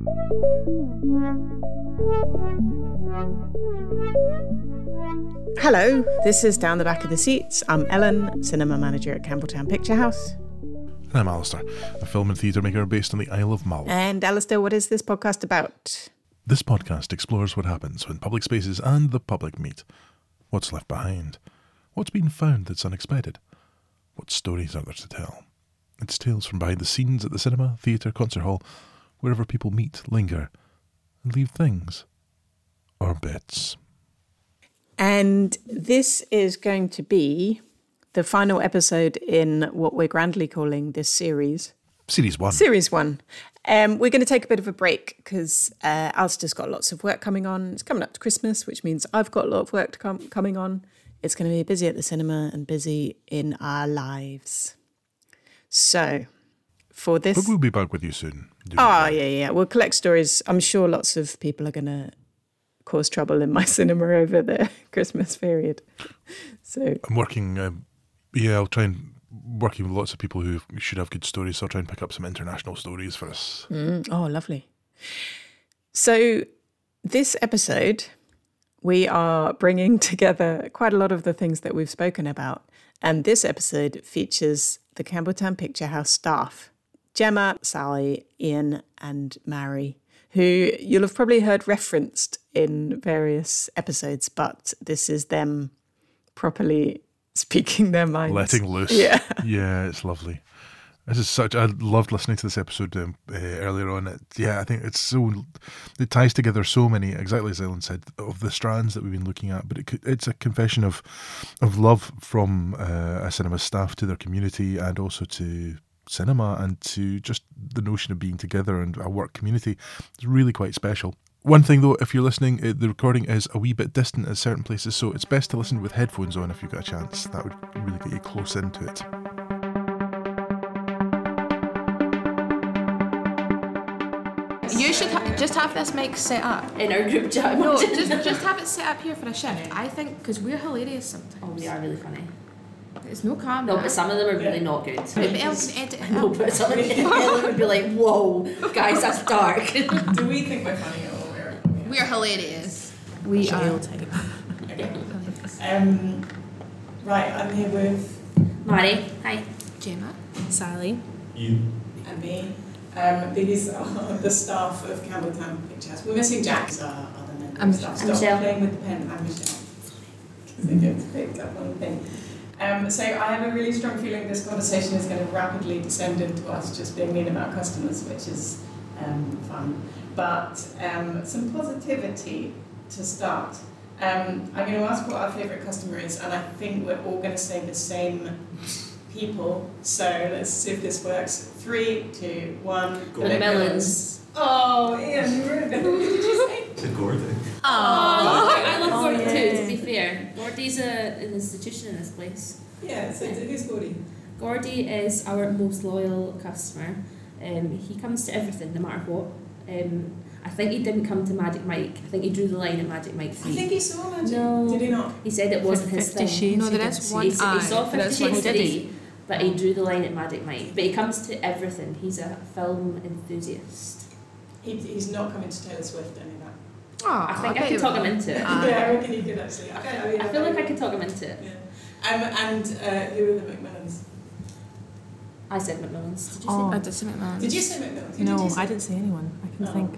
Hello, this is Down the Back of the Seats. I'm Ellen, cinema manager at Campbelltown Picture House. And I'm Alistair, a film and theatre maker based on the Isle of Mull. And Alistair, what is this podcast about? This podcast explores what happens when public spaces and the public meet. What's left behind? What's been found that's unexpected? What stories are there to tell? It's tales from behind the scenes at the cinema, theatre, concert hall, wherever people meet, linger, and leave things. Or bits. And this is going to be the final episode in what we're grandly calling this series. Series 1. Series 1. We're going to take a bit of a break because Alistair's got lots of work coming on. It's coming up to Christmas, which means I've got a lot of work coming on. It's going to be busy at the cinema and busy in our lives. So, for this... But we'll be back with you soon. Yeah. We'll collect stories. I'm sure lots of people are going to cause trouble in my cinema over the Christmas period. So I'm working... I'll try and... Working with lots of people who should have good stories, so I'll try and pick up some international stories for us. Oh, lovely. So this episode, we are bringing together quite a lot of the things that we've spoken about. And this episode features the Campbelltown Picture House staff, Gemma, Sally, Ian and Mary, who you'll have probably heard referenced in various episodes, but this is them properly speaking their minds. Letting loose. Yeah. Yeah, it's lovely. This is such... I loved listening to this episode earlier on. I think it's so... It ties together so many, exactly as Ellen said, of the strands that we've been looking at, but it's a confession of love from a cinema staff to their community and also to cinema and to just the notion of being together and a work community. It's really quite special. One thing though, if you're listening, the recording is a wee bit distant at certain places, so it's best to listen with headphones on if you've got a chance. That would really get you close into it. You should just have this mic set up in our group chat. No, just have it set up here for a shift. I think because we're hilarious sometimes. Oh, we are really funny. It's no camera. No, but some of them are really not good. Maybe Ellen can edit it No, out. but some of them would be like, whoa, guys, that's dark. Do we think we're funny or We're hilarious. We are. Okay. Right, I'm here with Mari, hi. Gemma. Sally. you and me. These are the staff of Campbelltown Picture House. We're missing Jack. Other members I'm of staff. Stop Michelle. playing with the pen. I'm Michelle. Because they get to pick up one thing. So I have a really strong feeling this conversation is going to rapidly descend into us just being mean about customers, which is fun. But some positivity to start. I'm going to ask what our favourite customer is, and I think we're all going to say the same people. So let's see if this works. 3, 2, 1. The Macmillans. Oh, Ian, you were there. What did you say? To Gordon. Oh, I love Gordy yes. too, to be fair. Gordy's an institution in this place. Yeah, so who's Gordy? Gordy is our most loyal customer. He comes to everything, no matter what. I think he didn't come to Magic Mike. I think he drew the line at Magic Mike 3. I think he saw Magic. No. Did he not? He said it wasn't his 50 thing. Shades. No, there he is did one. He saw 50 That's what Shades he did. 3, but he drew the line at Magic Mike. But he comes to everything. He's a film enthusiast. He's not coming to Taylor Swift, any of that. Oh, I think I could talk him into it. Yeah, I reckon you could actually. I feel like I could talk him into it. Yeah. And who are the Macmillans? I said Macmillans. Did you Oh. say? I did some Macmillans. Did you say Macmillans? Who No, did you say? I didn't say anyone. I can Oh. think.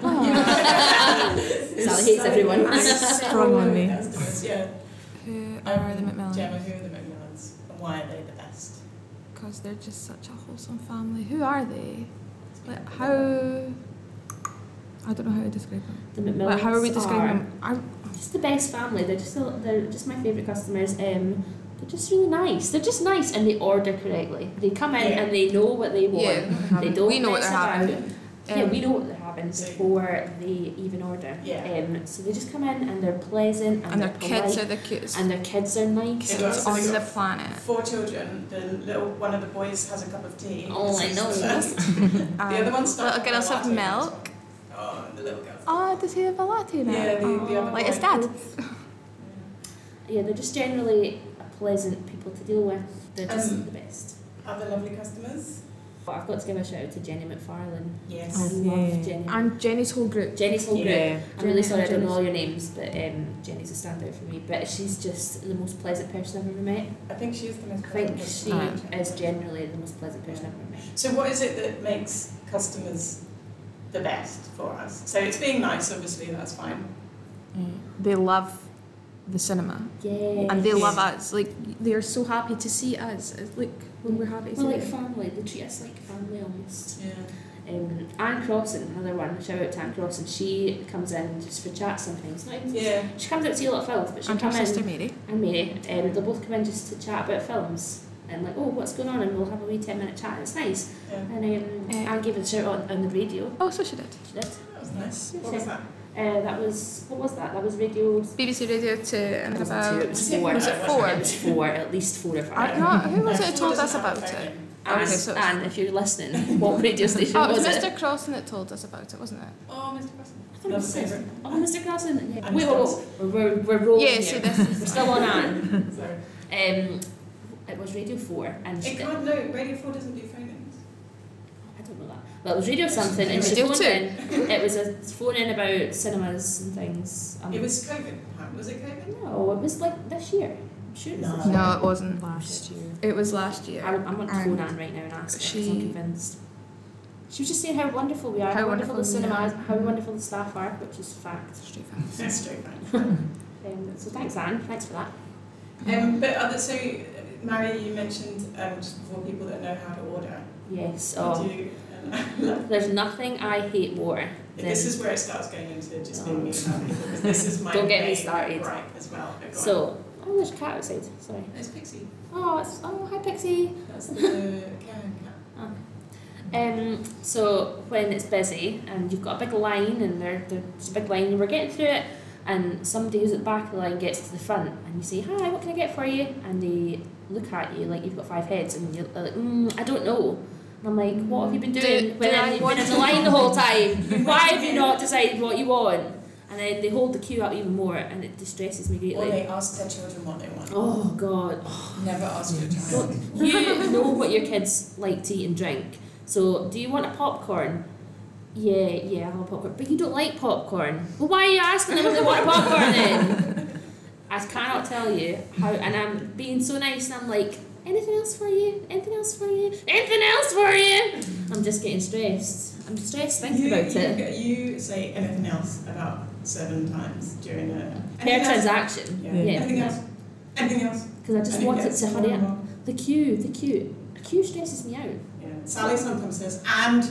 Sally hates everyone. Sprung on me. Yeah. Who are the Macmillans? Gemma, who are the Macmillans? And why are they the best? Because they're just such a wholesome family. Who are they? Like how? I don't know how to describe them. The Macmillans Like how are we describing are them? just the best family. They're just my favourite customers. They're just really nice. They're just nice and they order correctly. They come in and they know what they want. Yeah. They don't We know what mess they're about. having. Yeah, we know what they're having So- before they even order. Yeah. So they just come in and they're pleasant And their they're kids polite, are the cutest and their kids are nice. Yeah. kids on the planet. 4 children. One of the boys has a cup of tea. Oh, I know. The other one starts. Little girls have milk. Oh, the little girls. Oh, does he have a latte now? Yeah, the other like boy. his dad. Yeah, they're just generally pleasant people to deal with. They're just the best. Other lovely customers. But I've got to give a shout out to Jenny McFarlane. Yes. I love Yeah. Jenny. And Jenny's whole group. Jenny's whole group. Yeah. I'm really Jenny sorry I and don't know Jenny's- all your names, but Jenny's a standout for me. But she's just the most pleasant person I've ever met. I think she is the most I think pleasant she person. is generally the most pleasant person I've ever met. So what is it that makes customers the best for us? So it's being nice, obviously, that's fine. They love the cinema. Yeah. And they Yes. love us. Like, they are so happy to see us. It's like, when we're happy to We're see like them. family. They treat us like family almost. Yeah. Anne Crossan, another one. Shout out to Anne Crossan. She comes in just for chat sometimes. Not even, Yeah. She comes out to see a lot of films, but she'll And her come sister in. Mary. And Mary. They'll both come in just to chat about films. And like, oh, what's going on? And we'll have a wee 10-minute chat. It's nice. Yeah. And Anne gave us a shout out on the radio. Oh, so she did. She did. That was nice. What Okay. was that? What was that? That was radio. BBC Radio 2 and It wasn't about... two, it was four. Was it four? It was four, at least 4 or 5. No, who was it who Four told doesn't us have about a phone it? in. And, Okay, so it's- Anne, if you're listening, what radio station Oh, it was was Mr. Crossan that told us about it, wasn't it? Oh, Mr. Preston. I thought it Another was favourite. Oh, Mr. Crossan. Yeah. And Wait, Mr. we're rolling Yeah, here. see, this is... We're still on Anne. Sorry. It was Radio 4, and she It did, can't, no, Radio 4 doesn't do phone-ins. I don't know that. Well, it was Radio something, and she Radio phoned 2. in. It was a phone in about cinemas and things. It was COVID. Was it COVID? No, it was like this year. I'm sure it was this No. year. No, it wasn't. Last year. It was last year. I'm going to phone And Anne right now and ask her, 'cause she- I'm convinced. She was just saying how wonderful we are, How how wonderful the wonderful we cinema is, are. how wonderful the staff are, which is fact. Straight fast. That's straight fine. So thanks, Anne. Thanks for that. But so, Mary, you mentioned just before people that know how to order. Yes. Do Oh, you, there's nothing I hate more than. this is where it starts going into just being mean about people, because this is my Don't get me main started. gripe as well. But go on. So, oh, there's a cat outside. Sorry. It's Pixie. Oh, hi Pixie. That's the Karen cat. So when it's busy and you've got a big line and there's a big line and we're getting through it, and somebody who's at the back of the line gets to the front and you say, hi, what can I get for you? And they look at you like you've got 5 heads and you're like, I don't know. And I'm like, what have you been doing when you've been in the line the whole time? Why have you not decided what you want? And then they hold the queue up even more and it distresses me Or greatly. they ask their children what they want. Oh God. Never ask your child. You know what your kids like to eat and drink. So, do you want a popcorn? Yeah, I'll have a popcorn. But you don't like popcorn. Well, why are you asking them if they want a popcorn then? I cannot tell you how, and I'm being so nice and I'm like, anything else for you? Anything else for you? Anything else for you? I'm just getting stressed. I'm stressed thinking about it. You say anything else about 7 times during a... Per anything else? transaction. Yeah. Yeah. Anything else? Anything else? Because I just Anything want it else? to hurry up. More. The queue. A queue stresses me out. Yeah. Sally sometimes says, and...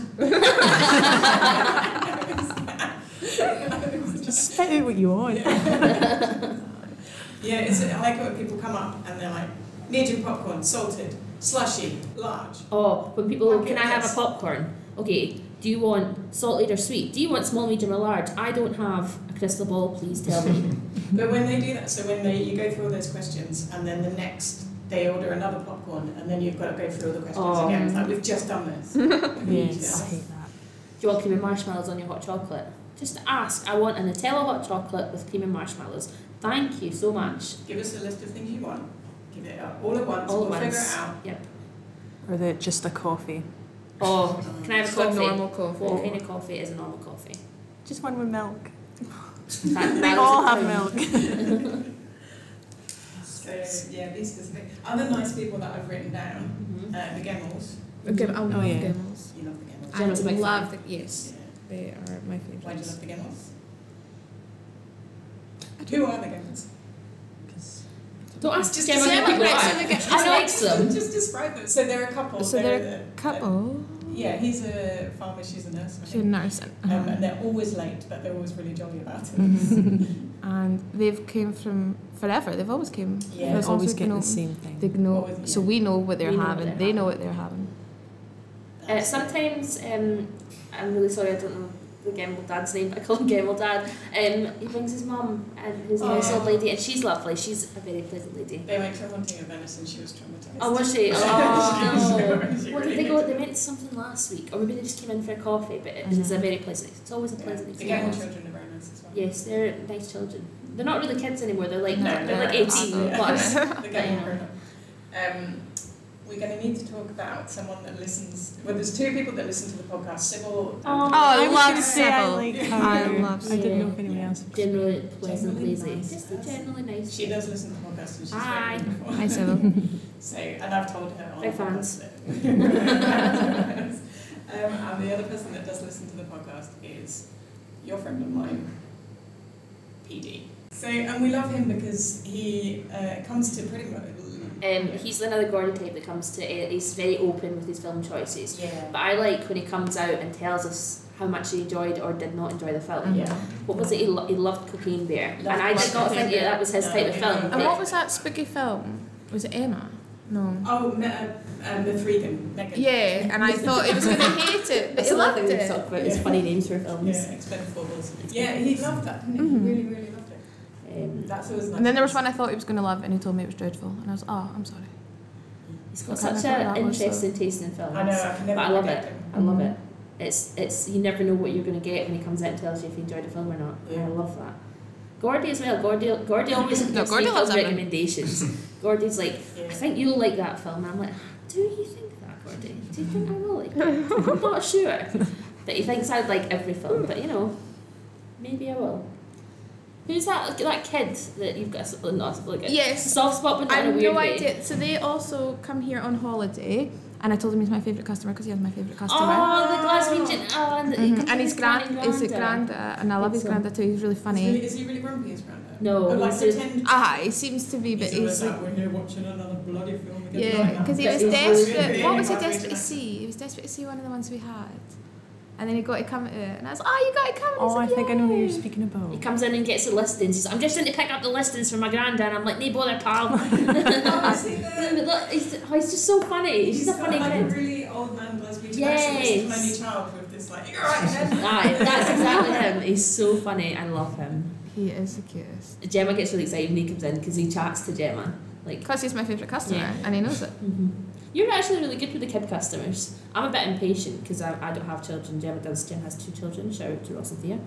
Just spit out what you want. Yeah, I like it when people come up and they're like, medium popcorn, salted, slushy, large. Oh, when people, Okay, can I have yes. a popcorn? Okay, do you want salted or sweet? Do you want small, medium or large? I don't have a crystal ball, please tell me. But when they do that, so when you go through all those questions and then the next they order another popcorn and then you've got to go through all the questions Oh. again. It's like, we've just done this. Yes, I hate that. Do you want cream and marshmallows on your hot chocolate? Just ask, I want a Nutella hot chocolate with cream and marshmallows. Thank you so much. Give us a list of things you want. Give it up all at once. All we'll at figure once. it out. Yep. Or just a coffee. Oh, can I have a Just a coffee? normal coffee. What kind of coffee is a normal coffee? Just one with milk. That They is all a have thing. milk. So yeah, be specific. Other nice people that I've written down, Mhm. the Gemmels. I love Oh, yeah. Gemmels. You love the Gemmels. Gemma's a I big love fan. the, yes, Yeah. they are my Why do you favourites. love the Gemmels? Who are the Gemmels? Don't ask Just Gemma say who it people like are. that. I like them. Just describe them. So they're a couple. So they're a Couple. yeah, he's a farmer, she's a nurse. I She's a think. nurse. And they're always late, but they're always really jolly about it. And they've came from forever. They've always came. Yeah. There's Always also getting the no- same thing. They know, Always, so yeah. we know what they're We know what having. they're They know having. what they're having. Sometimes, I'm really sorry, I don't know the Gemmel dad's name, but I call him Gemmel dad. He brings his mum and his nice Oh. old lady, and she's lovely. She's a very pleasant lady. They went to a haunting of Venice and she was traumatised. Oh, was she? She Oh, what did really they go? did. They went to something last week, or maybe they just came in for a coffee. But it's a very pleasant. It's always a Yeah. pleasant The Gemmel experience. children are very nice as well. Yes, they're nice children. They're not really kids anymore. They're like No, they're like they're 18 adult. plus. The But, you Gemmel know. grown up. we're going to need to talk about someone that listens. Well, there's two people that listen to the podcast. Sybil. I was love gonna say I Sybil. like her. I love I didn't know if anyone Yeah. else. Generally pleasant, Generally lazy. nice. Just generally nice. She does listen to the podcast, and she's Hi. read them before. Hi, Sybil. So, and I've told her. Big fans. And the other person that does listen to the podcast is your friend of mine, PD. So, and we love him because he comes to pretty much. He's another Gordy type that comes to. He's very open with his film choices. Yeah. But I like when he comes out and tells us how much he enjoyed or did not enjoy the film. Yeah. What was it? He loved Cocaine Bear, Loved and I did not Cocaine think Bear. that was his No, type of he film. didn't. And what was that spooky film? Was it Emma? No. Oh, the Freedom. Megan. Yeah, and I thought he was going to hate it, but That's he another loved thing we it. talked about is Yeah. funny names for films. Yeah, Expendables. Yeah, he loved that, didn't he? Mhm. He really, really loved it. That's always nice. And then there was one I thought he was going to love, and he told me it was dreadful, and I was, I'm sorry. He's got I can't such remember an what that was, interesting taste in films. I know, I can never But I love predict it. him. I love it. It's you never know what you're going to get when he comes out and tells you if you enjoyed a film or not. And I Yeah. love that. Gordy as well. Gordy always gives No, Gordy me loves film everything. recommendations. Gordy's like, Yeah. I think you'll like that film. And I'm like, do you think that, Gordy? Do you think I will like it? I'm not sure. But he thinks I'd like every film. But maybe I will. Who's that kid that you've got a Yes. soft spot but not I in a have weird no way? idea. So they also come here on holiday, and I told him he's my favourite customer because he has my favourite customer. Oh, the Glaswegian. Oh, and, And his Granda, and I love his Excellent. Granda too. He's really funny. Is he really grumpy, his granddad? No, But like he's pretend. He seems to be, but he's like, when you're watching another bloody film again. yeah, because he But was he's desperate. really What was he good. desperate to see? He was desperate to see one of the ones we had, and then he got to come to it, and I was, you got to come. And Oh, I he's like, think I know who you're "Yay." speaking about. He comes in and gets the listings. He's like, I'm just in to pick up the listings for my granddad. And I'm like, no bother, pal. Oh, see that? Look, he's just so funny. He's a funny like kid. a really old man Glaswegian Yes. accent. This is my new child with this like, you're right, Ed. Aye, that's exactly him. He's so funny. I love him. He is the cutest. Gemma gets really excited when he comes in because he chats to Gemma. Like, Because he's my favourite customer, Yeah. and he knows it. You're actually really good with the kid customers. I'm a bit impatient because I don't have children. Gemma does. Gemma has 2 children. Shout out to Ross and Thea.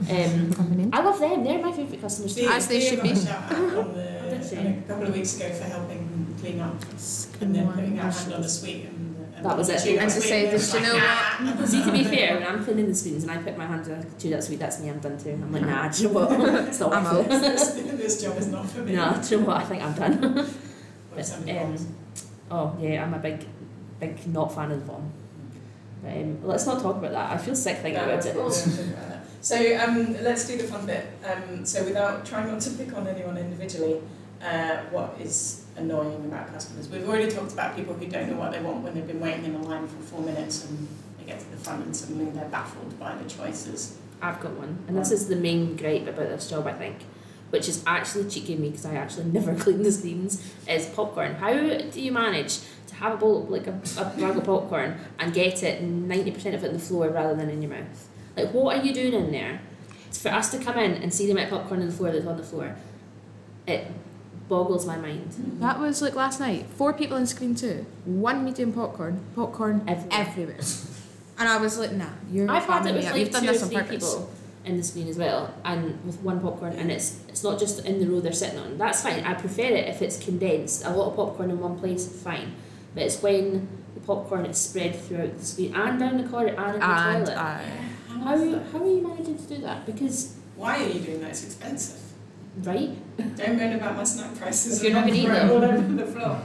I love them. They're my favourite customers too. As they should be. Got a shout out on Did she? a couple of weeks ago for helping clean up and then putting our hand on a sweet and That was it. chewed And up to sweet, say, and it's did you like, know "Ah." See, to be fair, when I'm cleaning the screens and I put my hand on to that sweet, that's me, I'm done too. I'm like, nah, do you know what? It's not I'm worth it. This job is not for me. Nah, do you know what? I think I'm done. Or somebody Um, else. Oh, yeah, I'm a big not fan of the bomb. Let's not talk about that. I feel sick thinking about it. So let's do the fun bit. So without trying not to pick on anyone individually, what is annoying about customers? We've already talked about people who don't know what they want when they've been waiting in a line for 4 minutes and they get to the front and suddenly they're baffled by the choices. I've got one, and this is the main gripe about this job, I think, which is actually cheeking me because I actually never clean the screens, is popcorn. How do you manage to have a bowl, like a bag of popcorn, and get it 90% of it on the floor rather than in your mouth? Like, what are you doing in there? For us to come in and see the amount of popcorn on the floor that's on the floor, it boggles my mind. That was like last night. 4 people in screen 2. 1 medium popcorn everywhere. And I was like, nah, you're I've had it farming with me out. like You've done 2 or this on 3 purpose. people in the screen as well, and with 1 popcorn, and it's not just in the row they're sitting on. That's fine. I prefer it if it's condensed. A lot of popcorn in one place, fine. But it's when the popcorn is spread throughout the screen and down the corridor and in the And toilet. How are you managing to do that? Because Why are you doing that? It's expensive. right, Don't moan about my snack prices. If you're not and gonna eat throw it them. all over the floor.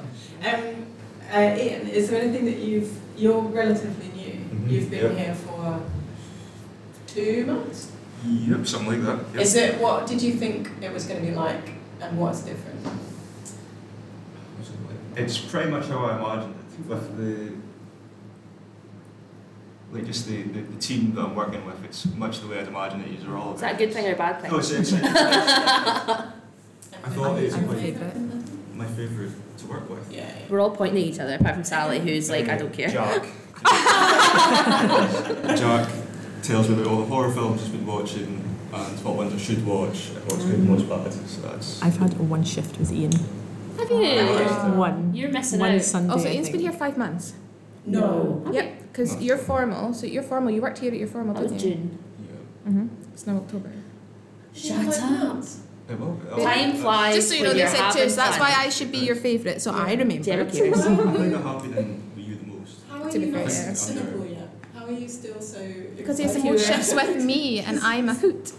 Ian, is there anything that you're relatively new? You've been here for 2 months? Yep, something like that. Yep. Is it, what did you think it was going to be like and what's different? It's pretty much how I imagined it. With the team that I'm working with, it's much the way I'd imagine it. You're all. is that a good thing or a bad thing? No, it's I thought it was I'm my favourite. favourite to work with. Yeah. We're all pointing at each other, apart from Sally, who's like, I don't care. Jack. Jack tells me about all the horror films he's been watching and what ones I should watch, what's good and what's bad. So that's. I've had 1 shift with Ian. Have you? One. You're missing One out. Sunday. Also, I Ian's been think. here 5 months. No. Yep, because you're formal. So you're formal. You worked here at your formal, That was didn't you? June. Yeah. It's now October. Shut up. Time flies. Just so you know, when they you're said having too, so that's fun. why I should be your favourite, so I remember. Gemma I cares. think I have been in Were You the most. How are To be you not fair. cynical yet? How are you still so... Because he has the most shifts with me, and I'm a hoot.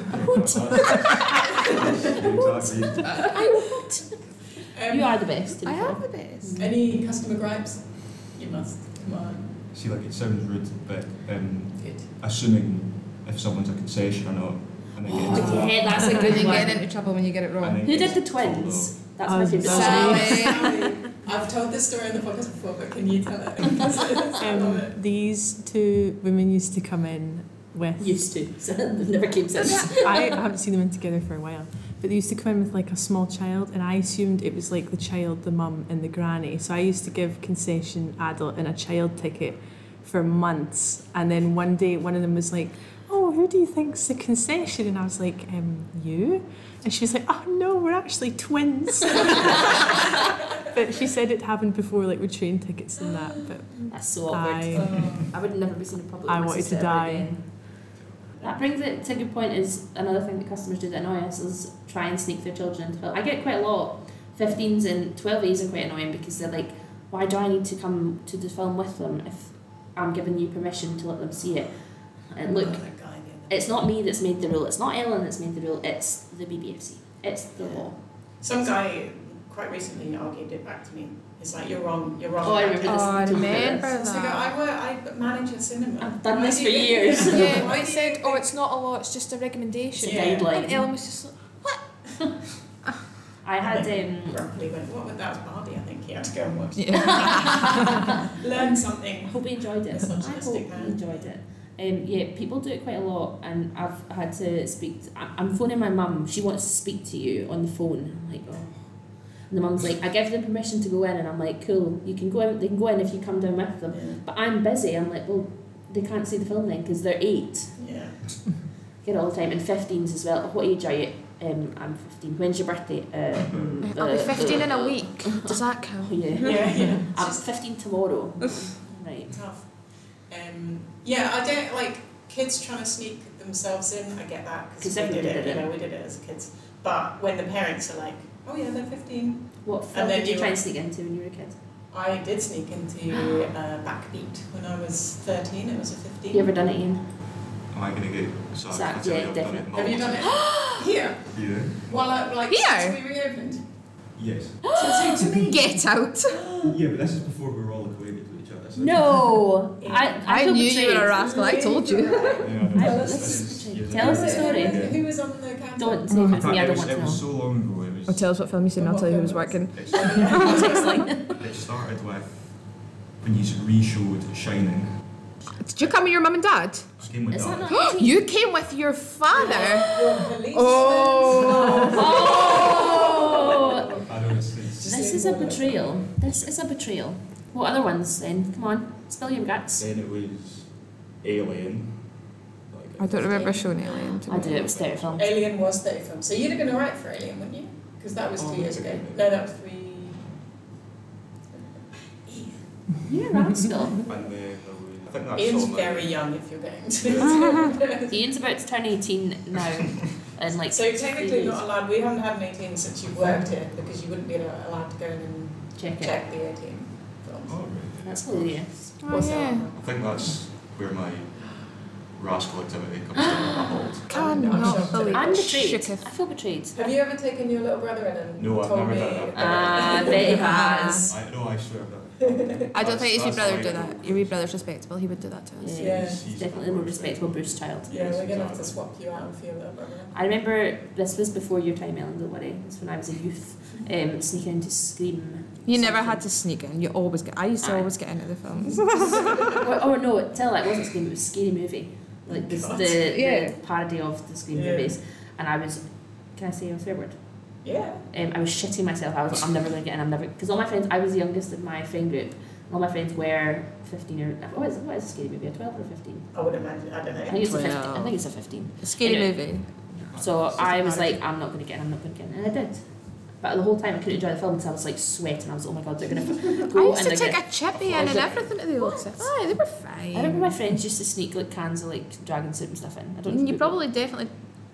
You are the best. to be I fair. am the best. Any customer gripes? You must. Come on. See, like, it sounds rude, but Good. assuming if someone's a concession or not, and then get into that. Yeah, that's a And good then one. get into trouble when you get it and wrong. then Who did gets the told twins? That's my Oh, favourite. Sally. I've told this story on the podcast before, but can you tell it? I love it. These two women used to come in with. Used to. So they never came since. I haven't seen them in together for a while, but they used to come in with like a small child, and I assumed it was like the child, the mum, and the granny. So I used to give concession adult and a child ticket for months, and then one day one of them was like, "Oh, who do you think's the concession?" And I was like, "You." And she was like, "Oh no, we're actually twins." But she said it happened before, like with train tickets and that. But That's so awkward. I would never be seen in public. I with my wanted to sister ever die. again. That brings it to a good point. Is another thing that customers do that annoy us is try and sneak their children into film. I get quite a lot. 15s and 12As are quite annoying because they're like, "Why do I need to come to the film with them if I'm giving you permission to let them see it?" And look, That guy did that. it's not me that's made the rule. It's not Ellen that's made the rule. It's the BBFC. It's the law. Some guy quite recently argued it back to me. It's like, you're wrong, you're wrong. Oh, I remember this. Oh, I remember It's like, that. I manage a cinema. I've done Why this do for you- years. Yeah, Why I do you said, think- "Oh, it's not a law, it's just a recommendation." It's a guideline. And Ellen was just like, I had Grumpily went, what was that? Was Barbie, I think. He had to go and watch. yeah. Learn I something. hope you enjoyed it. I Misogynistic hope man. you enjoyed it. Yeah, people do it quite a lot, and I've had to speak. I'm phoning my mum. She wants to speak to you on the phone. I'm like, oh. And the mum's like, I give them permission to go in, and I'm like, cool. You can go in. They can go in if you come down with them. Yeah. But I'm busy. I'm like, well, they can't see the film then because they're 8. Yeah. Get it all the time, and 15s as well. What age are you? I'm 15. When's your birthday? I'll be 15 in a week. Does that Oh, count? yeah. Yeah. I'm 15 tomorrow. Right. Tough. Yeah, I don't like kids trying to sneak themselves in. I get that because 'Cause we did everybody it. did it. We did it as kids. But when the parents are like, "Oh yeah, they're 15," What film then did you you- try and sneak into when you were a kid? I did sneak into Backbeat when I was 13. It was a 15. You ever done it, Ian? Am I going to get sacked? Sacked, I tell you, yeah, I've done it definitely. Have you done it here? Yeah. While like Here? since we reopened. Yes. To me. Get out. Yeah, but this is before we were all acquainted with each other. So No! I feel knew you were a betrayed. rascal, I told you. Yeah, no, I- this this is is betrayed. years Tell us ago. the story. Who was on the counter? Don't say if it's me, I don't want it to was know. so long ago. It Oh, was. tell us what film you seen, I'll tell you who was working. It Text started with when you re-showed Shining. Did you come with your mum and dad? I came with Is that Dad. not You came with your father? Your policeman. Oh! I don't know. It's This is a betrayal. This is a betrayal. What other ones then? Come on, spill your guts. Then it was Alien. I don't remember showing Alien to I me. do, it was 30 films. Alien was 30 films. So you'd have been alright for Alien, wouldn't you? Because that was 2 years ago. No, that was 3. You're a rascal. And then there was, I think that's Ian's all my- very young if you're going to. Ian's about to turn 18 now. And like So technically 3 not allowed. We haven't had an 18 since you worked here because you wouldn't be allowed to go in and check it. check the 18 films. Oh, right. That's hilarious. Oh, What's yeah. that? I think that's where my rascal activity comes to a halt. Cannot believe I'm it. betrayed. Shooketh. I feel betrayed. Have you ever taken your little brother in and No, I've told never me? done that. Ah, bet he has. I swear that. I don't think his wee That's brother how would do I that. Your wee brother's respectable, he would do that to us. Yeah. He's definitely the more respectable Bruce child. Yeah, we're going to have to swap you out for your little brother. I remember this was before your time, Ellen, don't worry. This was when I was a youth, sneaking into Scream. You never had to sneak in. You always get. I used to Aye. always get into the films. Oh no, tell that it wasn't Scream, it was Scary Movie. Like this, God. the parody of the Scream Yeah. movies. And I was, can I say a swear word? Yeah. I was shitting myself. I was like, I'm never going to get in, I'm never... Because all my friends, I was the youngest of my friend group. All my friends were 15 or... What is a Scary Movie, a 12 or 15? I would imagine. I don't know. I think it's a 15. 12. I think it's a 15. A scary Anyway. movie. So I was like, I'm not going to get in, I'm not going to get in. And I did. But the whole time I couldn't enjoy the film because I was like sweating. I was like, oh my god, they're going to I go used and to they're take going a chippy in and everything to the old sets. Aye, they were fine. I remember my friends used to sneak like cans of like dragon soup and stuff in. I don't know. And if you people- probably definitely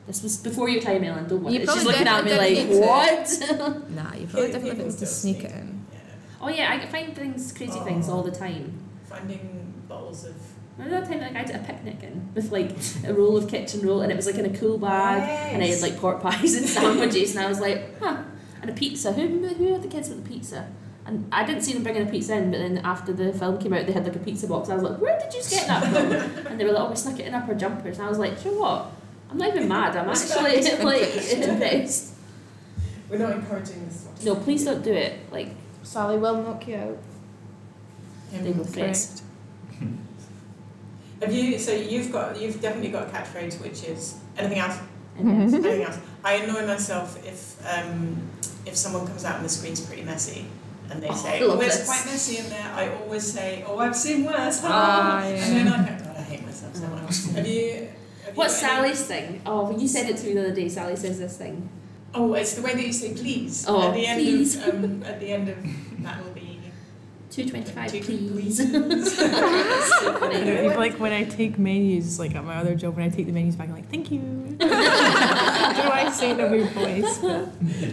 This was before your time, Ellen. Don't worry. You She's probably looking at me like, definitely what? Nah, you probably definitely People need to still sneak it in. Yeah. Oh yeah, I find crazy things all the time. Finding bottles of. Another time, like I did a picnic in with like a roll of kitchen roll, and it was like in a cool bag, and I had like pork pies and sandwiches, and I was like, huh, and a pizza. Who had the kids with the pizza? And I didn't see them bringing a pizza in, but then after the film came out, they had like a pizza box. I was like, where did you get that from? And they were like, oh, we snuck it in up our jumpers. And I was like, you know what? I'm not even mad. I'm actually like impressed. We're not encouraging this sort of No, thing. please don't do it. Like, Sally will knock you out. they go first. Have you? So you've definitely got a catchphrase, which is anything else. And Anything else. I annoy myself if someone comes out and the screen's pretty messy, and they say, I love "Oh, it's this. quite messy in there." I always say, "Oh, I've seen worse." Ah, And then I go, "God, I hate myself so much." Have you What's got any- Sally's thing? Oh, when you said it to me the other day, Sally says this thing. Oh, it's the way that you say "please" Oh, at the end please. of at the end of that will be 225, Two, please. So It's like when I take menus, like at my other job, when I take the menus back, I'm like, thank you. I don't know why I say it in a weird voice, but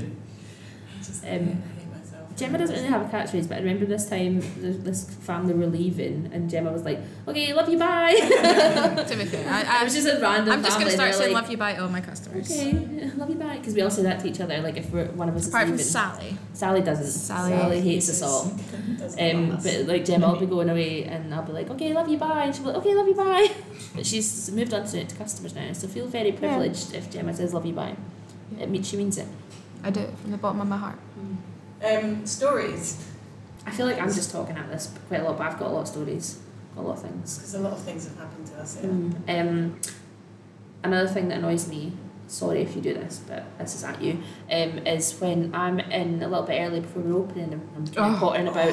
I hate myself. Gemma doesn't really have a catchphrase, but I remember this time this family were leaving, and Gemma was like, "Okay, love you, bye." To be fair, It was just a random. I'm just going to family, start they're saying like, love you bye all my customers. Okay, love you, bye, because we all say that to each other. Like if one of us Apart is from leaving. Sally. Sally doesn't. Sally hates us all. Doesn't love us. But like Gemma will be going away, and I'll be like, "Okay, love you, bye," and she'll be like, "Okay, love you, bye." But she's moved on to customers now, so feel very privileged if Gemma says "love you, bye." It means she means it. I do it from the bottom of my heart. Stories, I feel like I'm just talking at this quite a lot, but I've got a lot of stories, got a lot of things. because a lot of things have happened to us. Yeah. Another thing that annoys me, sorry if you do this, but this is at you, is when I'm in a little bit early before we're opening and I'm kind of pottering about.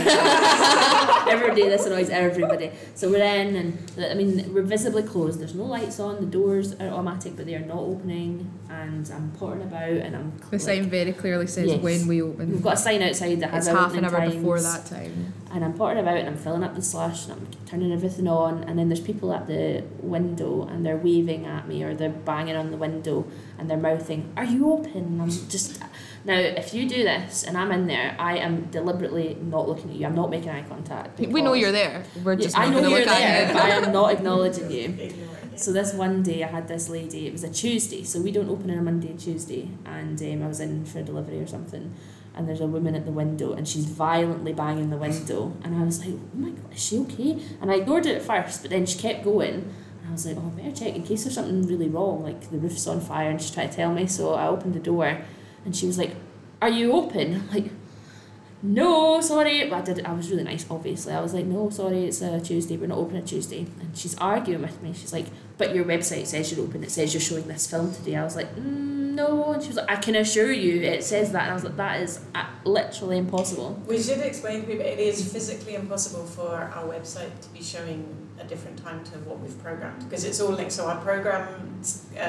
Every day this annoys everybody. So we're in, and we're visibly closed. There's no lights on, the doors are automatic, but they are not opening, and I'm pottering about, and I'm The sign very clearly says Yes. when we we've open. got a sign outside that has It's our half an opening hour before times. that time. And I'm pottering about and I'm filling up the slush and I'm turning everything on, and then there's people at the window and they're waving at me or they're banging on the window and they're mouthing, "Are you open?" And I'm just... Now, if you do this and I'm in there, I am deliberately not looking at you. I'm not making eye contact. We know you're there. We're just I not know going to you're look there, at but I you. am not acknowledging you. Ignore it, yeah. So this one day I had this lady, it was a Tuesday, so we don't open on a Monday and Tuesday, and I was in for a delivery or something, and there's a woman at the window and she's violently banging the window, and I was like, oh my god, is she okay? And I ignored it at first, but then she kept going, and I was like, oh, I better check in case there's something really wrong, like the roof's on fire, and she's trying to tell me. So I opened the door and she was like, "Are you open?" I'm like, "No, sorry." But I was really nice, obviously. I was like, "No, sorry, it's a Tuesday, we're not open on Tuesday." And she's arguing with me. She's like, "But your website says you're open, it says you're showing this film today." I was like, "No." And she was like, "I can assure you it says that." And I was like, "That is literally impossible." We should explain to people it is physically impossible for our website to be showing a different time to what we've programmed, because it's all linked. So our program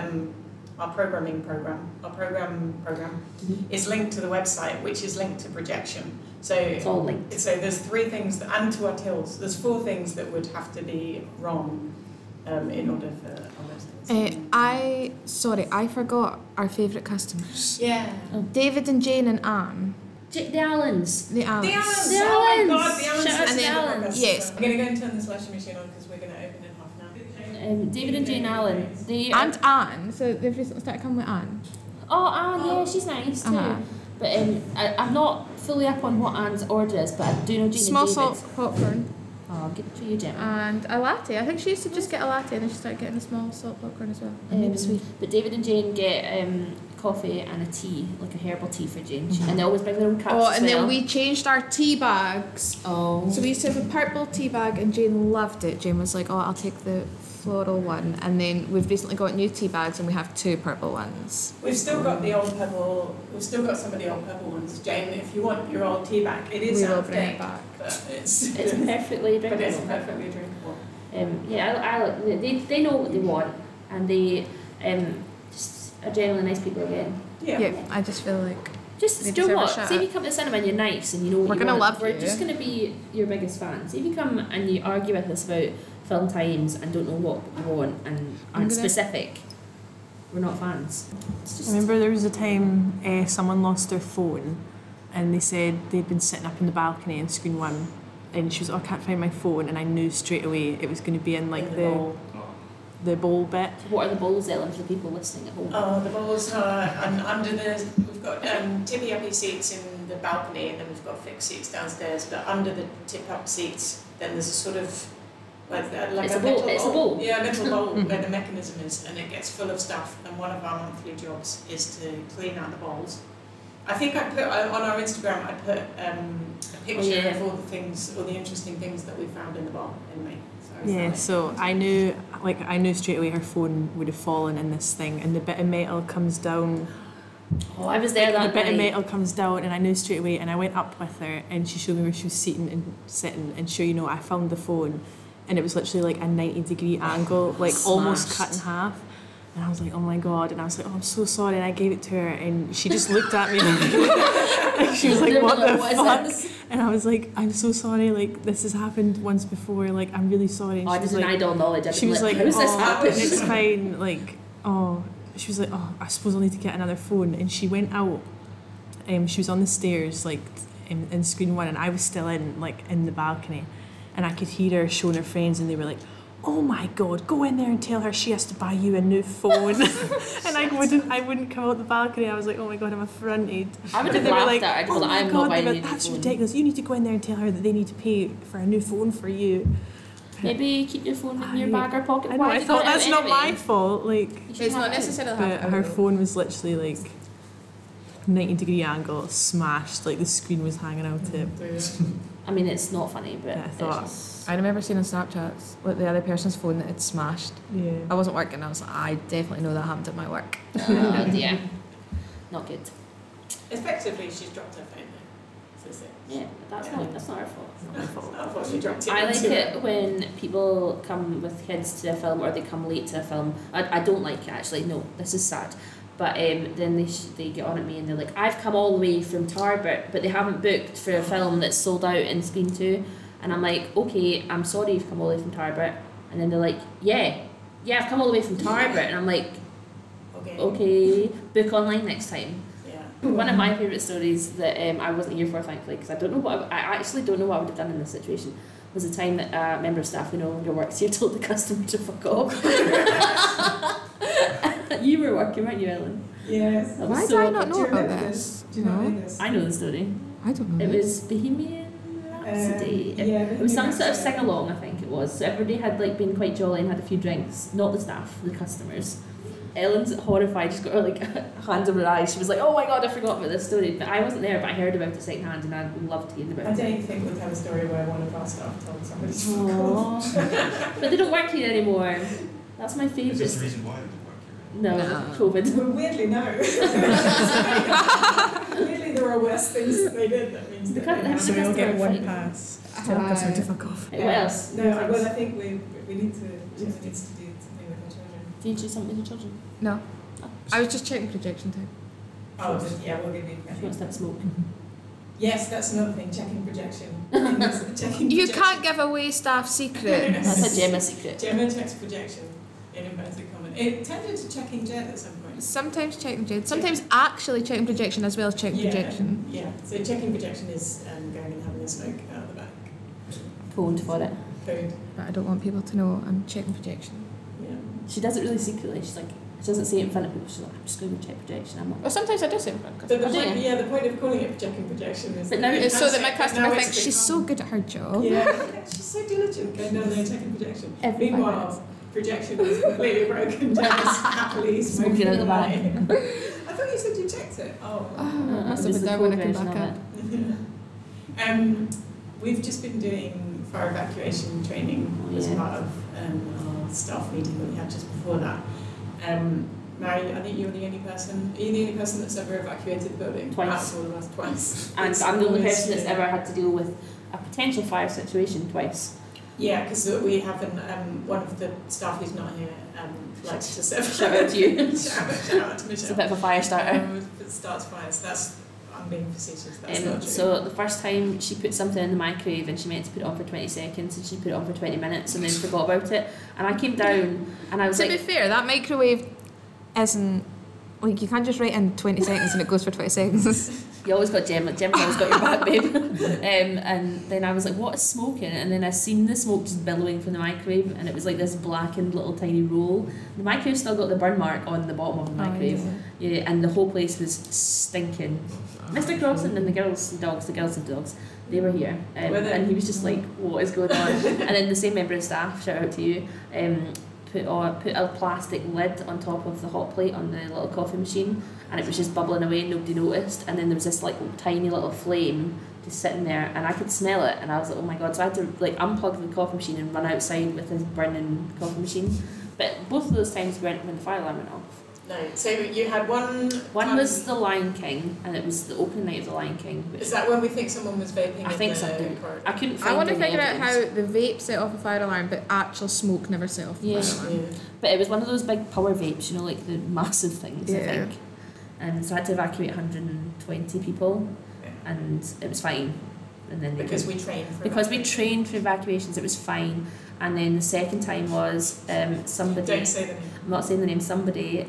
is linked to the website, which is linked to projection. So It's all linked. So there's 3 things, and to our tills. There's 4 things that would have to be wrong in order for our website. I forgot our favourite customers. Yeah. David and Jane and Anne. The Allens. The Allens. The Allens! The Oh my Allens! god, the Allens! Shout out to the Allens. Yes. I'm going to go and turn the slushy machine on because we're going to open in half now. David and Jane Allen. They And Anne. So they've recently started coming with Anne. Oh, Anne, yeah, she's nice too. Uh-huh. But I'm not fully up on what Anne's order is, but I do know Jane Small and David. salt popcorn. Oh, I'll give it to you, Gemma. And a latte. I think she used to just get a latte and then she started getting a small salt popcorn as well. And maybe sweet. But David and Jane get coffee and a tea, like a herbal tea for Jane. And they always bring their own cups Oh, as and well. then we changed our tea bags. Oh. So we used to have a purple tea bag and Jane loved it. Jane was like, "Oh, I'll take the floral one." And then we've recently got new tea bags and we have 2 purple ones. We've still got the old purple. We've still got some of the old purple ones, Jane. If you want your old tea bag, it is We out will of bring it date, back. but it's It's perfectly but it's drinkable. perfectly drinkable. They know what they want, and they just are generally nice people again. Yeah. I just feel like Just They do you know deserve a what? shout Say if out. you come to the cinema and you're nice and you know what We're you gonna want, love we're you. just gonna be your biggest fans. If you come and you argue with us about film times and don't know what you want and aren't gonna- specific, we're not fans. It's I just, remember there was a time someone lost their phone and they said they'd been sitting up in the balcony in Screen 1 and she was, I can't find my phone, and I knew straight away it was going to be in like the bowl bit. what are the bowls, Ellen, for the people listening at home? Oh, the bowls are under the. We've got tippy-uppy seats in the balcony, and then we've got fixed seats downstairs. But under the tip-up seats, then there's a sort of like It's a a bowl, metal it's a bowl. Yeah, a metal bowl where the mechanism is, and it gets full of stuff. And one of our monthly jobs is to clean out the bowls. I think I put on our Instagram. I put a picture of all the things, all the interesting things that we found in the bowl anyway. Yeah, so I knew straight away her phone would have fallen in this thing, and the bit of metal comes down. Oh, I was there that The bit of night. metal comes down, and I knew straight away. And I went up with her, and she showed me where she was sitting, and sure, you know, I found the phone, and it was literally like a 90-degree angle, like almost cut in half. And I was like, oh my god! And I was like, oh, I'm so sorry. And I gave it to her, and she just looked at me, and she was like, what the fuck? And I was like, I'm so sorry. Like, this has happened once before. Like, I'm really sorry. And I she was just like, idle knowledge. she was like, how's this oh, happen? it's fine. Like, oh, she was like, oh, I suppose I'll need to get another phone. And she went out. She was on the stairs, like in Screen 1, and I was still in the balcony, and I could hear her showing her friends, and they were like, oh my god, go in there and tell her she has to buy you a new phone. And I wouldn't come out the balcony. I was like, oh my god, I'm affronted. I would And have they were laughed like, at her. I'd be oh like, my I'm god, not buying they were you a like, new that's phone. ridiculous. You need to go in there and tell her that they need to pay for a new phone for you. Maybe keep your phone in your bag or pocket. I know, Why I have you thought got it that's out not anyway? my fault. Like, You should It's have not it. necessarily but have her phone was literally like 90-degree angle, smashed, like the screen was hanging out it. I mean, it's not funny, but Yeah, I it's thought- just- I remember seeing on Snapchat like the other person's phone that had smashed. Yeah. I wasn't working. I was like, I definitely know that happened at my work. yeah, not good. Effectively, she's dropped her phone there. So is it? Yeah, but that's not our fault. I thought she dropped it. I like into it when people come with kids to a film or they come late to a film. I don't like it actually. No, this is sad. But then they get on at me and they're like, I've come all the way from Tarbert, but they haven't booked for a film that's sold out in Screen 2. And I'm like, okay, I'm sorry you've come all the way from Tarbert. And then they're like, yeah, I've come all the way from Tarbert. And I'm like, okay, book online next time. Yeah. One of my favourite stories that I wasn't here for, thankfully, because I actually don't know what I would have done in this situation, was the time that a member of staff who no longer works here told the customer to fuck off. You were working, weren't you, Ellen? Yes. That was Why so do I not Do know you about remember this? Do you not know this? I know the story. I don't know. It was Bohemian Rhapsody. It was some sort of sing along, I think it was. So everybody had been quite jolly and had a few drinks. Not the staff, the customers. Ellen's horrified. She's got her hands over her eyes. She was like, "Oh my god, I forgot about this story." But I wasn't there, but I heard about it second hand, and I loved hearing about I it. don't think we'd have a story where one of our staff told somebody to fuck off. Aww. But they don't work here anymore. That's my favourite. Is this the reason why they didn't work here? No, No. COVID. Well, weirdly, no. Weirdly, there are worse things that they did that means They that can't they have have So we all get one Customer pass. Tell the customer to fuck off. What else? No, well, I think we need to. Gemma needs to do something with her children. Do you do something with your children? No. Oh, I was just checking projection time. Oh, just, yeah, we'll give you She wants credit. that smoke. Yes, that's another thing. Checking projection. Checking You projection. can't give away staff secrets. That's a Gemma secret. Gemma checks projection in inverted commas. It tended to checking Jet at some point. Sometimes checking projection. Sometimes actually checking projection as well as checking projection. Yeah. So checking projection is going and having a smoke out the back. Code for it. Code. But I don't want people to know I'm checking projection. Yeah. She does it really secretly. She's like, she doesn't say it in front of people. She's like, I'm just going to check projection. I'm like, Well, sometimes I do say in front of But the customers. do point, you? the point of calling it checking projection is But now that It's so that my now customer it's thinks she's so good at her job. Yeah, she's so diligent going down there checking projection. Every 5 minutes. Meanwhile, projection is completely broken. Gemma's happily Smoking out the back. I thought you said you checked it. Oh. Oh, must have Just been the there when I code came version back of up. We've just been doing fire evacuation training as Yeah. part of our staff meeting that we had just before that. Mary, I think you're the only person. Are you the only person that's ever evacuated the building? Twice. Out of all of us, twice. And It's I'm the only always- person that's ever had to deal with a potential fire situation twice. Yeah, because we have one of the staff who's not here likes to serve. Shout out to you. shout out to It's a Michelle. bit of a fire starter. It starts fires. I'm being facetious. That's not true. So the first time she put something in the microwave and she meant to put it on for 20 seconds and she put it on for 20 minutes and then forgot about it. And I came down and I was To like, be fair, that microwave isn't like you can't just write in 20 seconds and it goes for 20 seconds. You always got Gemma. Gemma's always got your back, babe. And then I was like, what is smoking? And then I seen the smoke just billowing from the microwave, and it was like this blackened little tiny roll. The microwave still got the burn mark on the bottom of the microwave. Yeah, and the whole place was stinking. Mr. Crossan and the girls and dogs, they were here. And he was just like, what is going on? And then the same member of staff, shout out to you, put a plastic lid on top of the hot plate on the little coffee machine, and it was just bubbling away and nobody noticed. And then there was this like tiny little flame just sitting there, and I could smell it, and I was like, oh my god. So I had to like unplug the coffee machine and run outside with this burning coffee machine. But both of those times went when the fire alarm went off. No, so you had one was The Lion King, and it was the opening night of The Lion King. Is that when we think someone was vaping? I think so. I couldn't find I want to any figure out how evidence. the vape set off a fire alarm, but actual smoke never set off a fire alarm. But it was one of those big power vapes, you know, like the massive things, I think. And so I had to evacuate 120 people, and it was fine. And then because we trained for evacuations, it was fine. And then the second time was somebody. Don't say the name. I'm not saying the name. Somebody.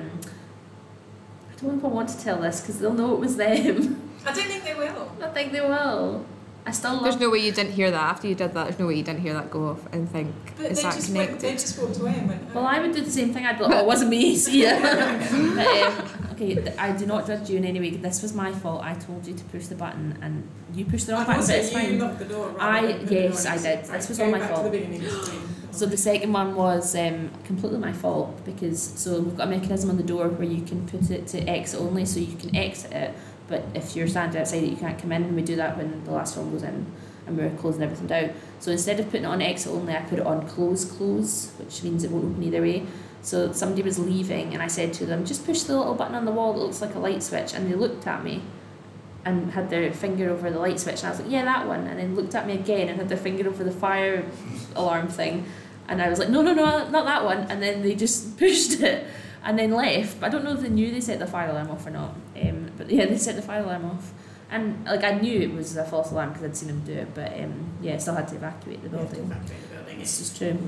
I don't know if I want to tell this because they'll know it was them. I don't think they will. I think they will. I still love. There's no way you didn't hear that after you did that. There's no way you didn't hear that go off and think, But is they that just connected? they just walked away and went. Oh. Well, I would do the same thing. I'd be like, oh, it wasn't me. See ya. But, okay, I do not judge you in any way. This was my fault. I told you to push the button and you pushed the wrong button. But it's fine. You locked the door. I did. This was all my fault. So the second one was completely my fault because so we've got a mechanism on the door where you can put it to exit only, so you can exit it, but if you're standing outside it you can't come in, and we do that when the last film goes in and we're closing everything down. So instead of putting it on exit only, I put it on close, which means it won't open either way. So somebody was leaving and I said to them, just push the little button on the wall that looks like a light switch, and they looked at me and had their finger over the light switch, and I was like, yeah, that one, and then looked at me again and had their finger over the fire alarm thing. And I was like, no, not that one. And then they just pushed it and then left. But I don't know if they knew they set the fire alarm off or not. But yeah, they set the fire alarm off. And like I knew it was a false alarm because I'd seen them do it. But I still had to evacuate the building. This is true.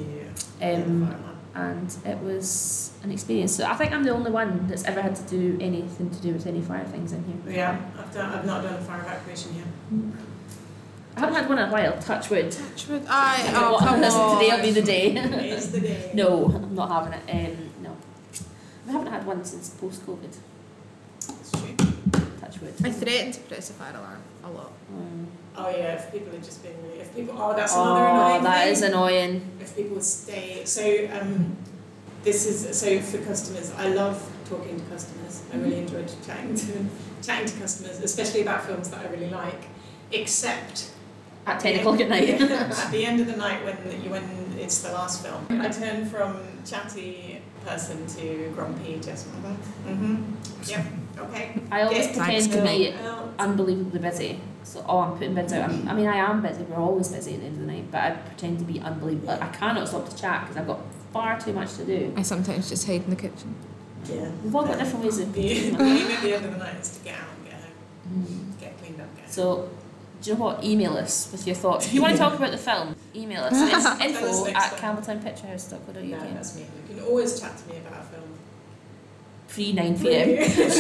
And it was an experience. So I think I'm the only one that's ever had to do anything to do with any fire things in here. Yeah, I've not done a fire evacuation yet. I haven't had one in a while, touch wood. Come Today'll be the day. Today's the day. No, I'm not having it. No. I haven't had one since post-COVID. That's true. Touch wood. I threatened to press a fire alarm a lot. Oh yeah, if people are just being really, if people, that's another annoying thing. That is annoying. If people stay, so this is, so for customers, I love talking to customers. I really enjoy chatting to customers, especially about films that I really like, except at 10 o'clock at night. At the end of the night when it's the last film, I turn from chatty person to grumpy just mother. Yep. Okay. I always pretend to be Well, unbelievably busy. So, I'm putting bids out. I mean, I am busy. We're always busy at the end of the night. But I pretend to be unbelievable. I cannot stop to chat because I've got far too much to do. I sometimes just hide in the kitchen. Yeah. We've all got different ways of The aim at the end of the night is to get out and get home. Get cleaned up, get home. So, do you know what? Email us with your thoughts. If you want to talk about the film, email us. It's info@campbelltownpictures.co.uk. No, that's me. You can always chat to me about a film. Pre 9 p.m.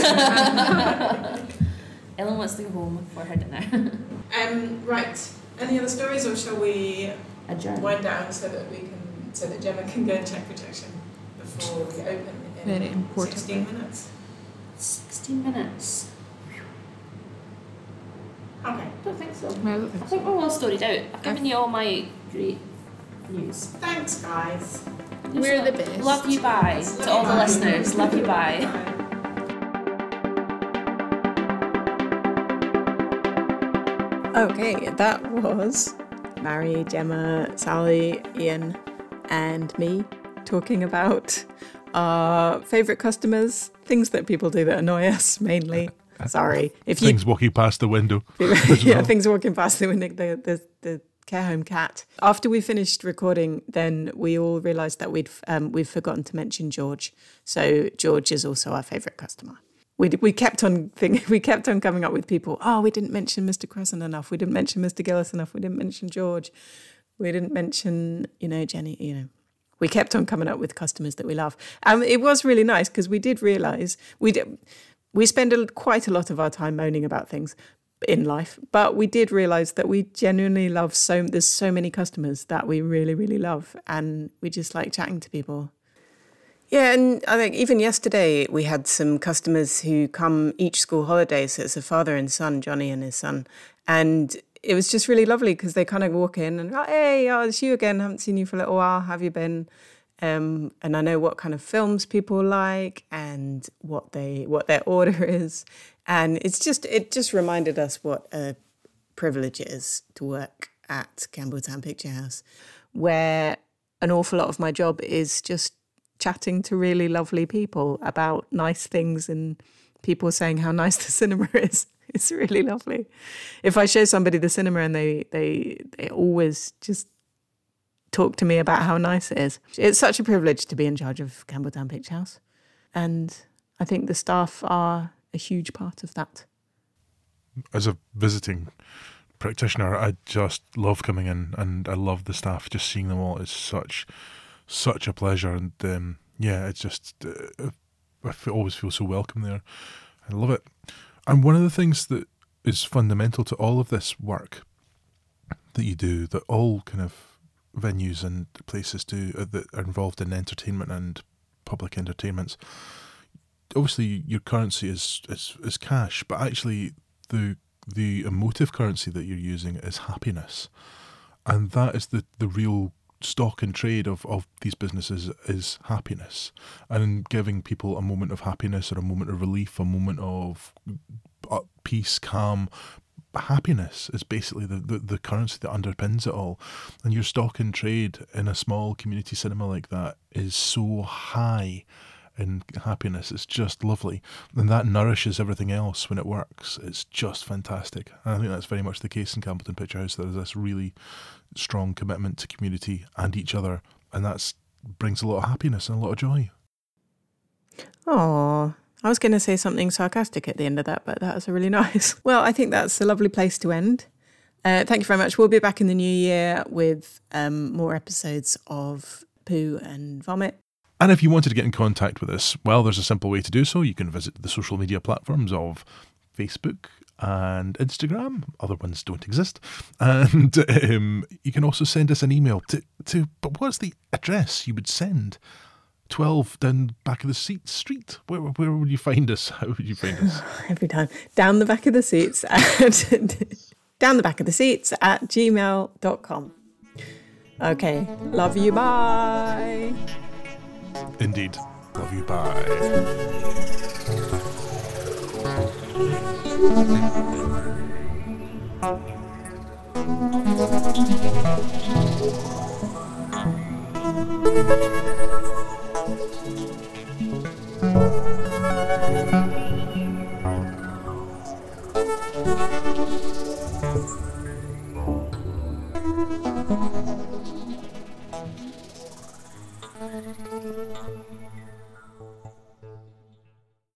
Ellen wants to go home for her dinner. Right. Any other stories, or shall we Adjourn. wind down so that Gemma can go and check protection before we open in Very important. 16 minutes? 16 minutes. Okay. I don't think so. No, I don't think I think we're well storied out. I've given you all my great news. Thanks, guys. We're the best. Love you, bye. To all the listeners, love you, bye. Okay, that was Mary, Gemma, Sally, Ian, and me talking about our favourite customers, things that people do that annoy us mainly. Sorry. If Things walking past the window. yeah, things walking past the window, the care home cat. After we finished recording, then we all realised that we've forgotten to mention George. So George is also our favourite customer. We kept on coming up with people. Oh, we didn't mention Mr. Crossan enough. We didn't mention Mr. Gillis enough. We didn't mention George. We didn't mention, Jenny. we kept on coming up with customers that we love. It was really nice because we did realise we spend quite a lot of our time moaning about things in life, but we did realise that we genuinely love there's so many customers that we really, really love, and we just like chatting to people. Yeah, and I think even yesterday we had some customers who come each school holiday, so it's a father and son, Johnny and his son, and it was just really lovely because they kind of walk in and, hey, it's you again, haven't seen you for a little while, have you been? And I know what kind of films people like and what their order is, and it just reminded us what a privilege it is to work at Campbelltown Picture House, where an awful lot of my job is just chatting to really lovely people about nice things and people saying how nice the cinema is. It's really lovely. If I show somebody the cinema and they always just talk to me about how nice it is. It's such a privilege to be in charge of Campbelltown Picture House. And I think the staff are a huge part of that. As a visiting practitioner, I just love coming in, and I love the staff. Just seeing them all is such a pleasure, and it's just I always feel so welcome there. I love it. And one of the things that is fundamental to all of this work that you do, that all kind of venues and places do that are involved in entertainment and public entertainments, obviously your currency is cash, but actually the emotive currency that you're using is happiness, and that is the real stock and trade of these businesses is happiness, and giving people a moment of happiness or a moment of relief, a moment of peace, calm. Happiness is basically the currency that underpins it all, and your stock and trade in a small community cinema like that is so high in happiness. It's just lovely, and that nourishes everything else when it works. It's just fantastic, and I think that's very much the case in Campbelltown Picture House. There's this really strong commitment to community and each other, and that brings a lot of happiness and a lot of joy. Oh, I was going to say something sarcastic at the end of that, but that was really nice. Well, I think that's a lovely place to end. Thank you very much. We'll be back in the new year with more episodes of Poo and Vomit. And if you wanted to get in contact with us, well, there's a simple way to do so. You can visit the social media platforms of Facebook and Instagram. Other ones don't exist. And you can also send us an email to but what's the address you would send? 12 down back of the seats street. Where would you find us? How would you find us? Every time. Down the back of the seats down the back of the seats at gmail.com. Okay. Love you. Bye. Indeed. Love you. Bye.